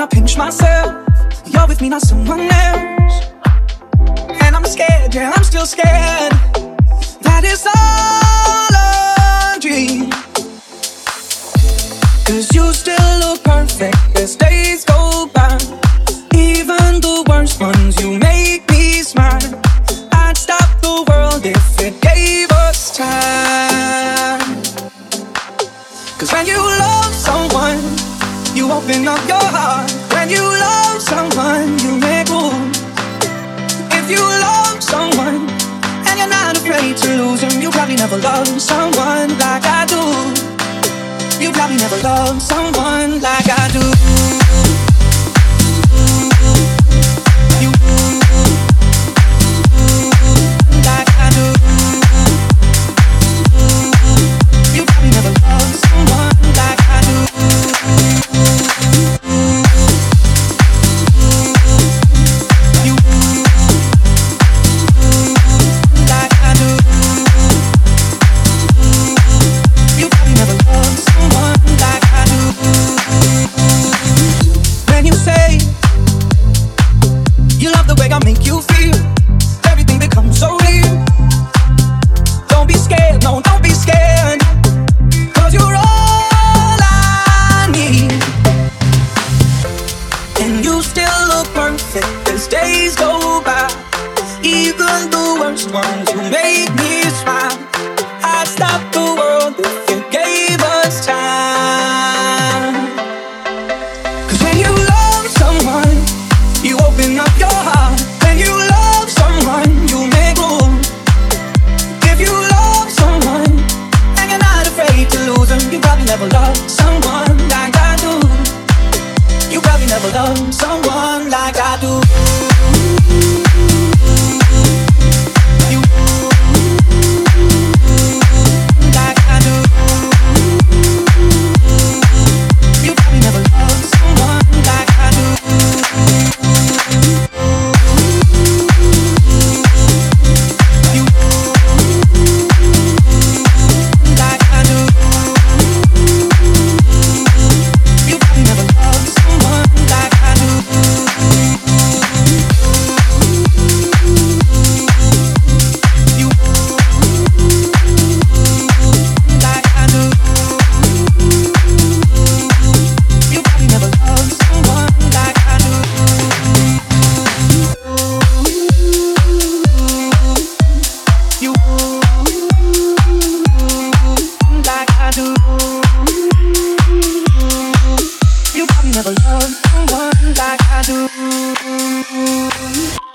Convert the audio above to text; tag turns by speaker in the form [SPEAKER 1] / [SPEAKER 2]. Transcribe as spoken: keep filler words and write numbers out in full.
[SPEAKER 1] I pinch myself, you're with me, not someone else. And I'm scared, yeah, I'm still scared. That is all a dream. Cause you still look perfect as days go by. Even the worst ones, you make me smile. I'd stop the world if it gave us time. Cause when you love someone, you open up your heart. When you love someone, you make room. If you love someone and you're not afraid to lose him, you probably never loved someone like I do. You probably never loved someone like I do. You like I do. You probably never loved someone like I do. You like I do. You probably never loved someone like I do. When you say you love the way I make you feel, everything becomes so real. Don't be scared, no, don't be scared. Cause you're all I need. And you still look perfect as days go by. Even the worst ones, you make me smile. I'd stop the world if you gave us time. Cause when you love someone, you open up your heart. When you love someone, you make room. If you love someone and you're not afraid to lose them, you probably never loved someone like I do. You probably never loved someone like I do. You like I do. You probably never loved someone like I do. You like I do. You probably never loved someone like I do. You like I do. You probably never loved someone like I do. You like I do. You probably never loved someone like I do.